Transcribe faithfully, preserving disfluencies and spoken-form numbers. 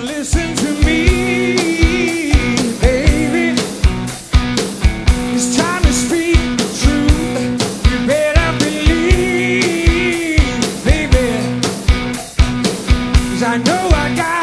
listen to me, baby. It's time to speak the truth. You better believe, baby. 'Cause I know I got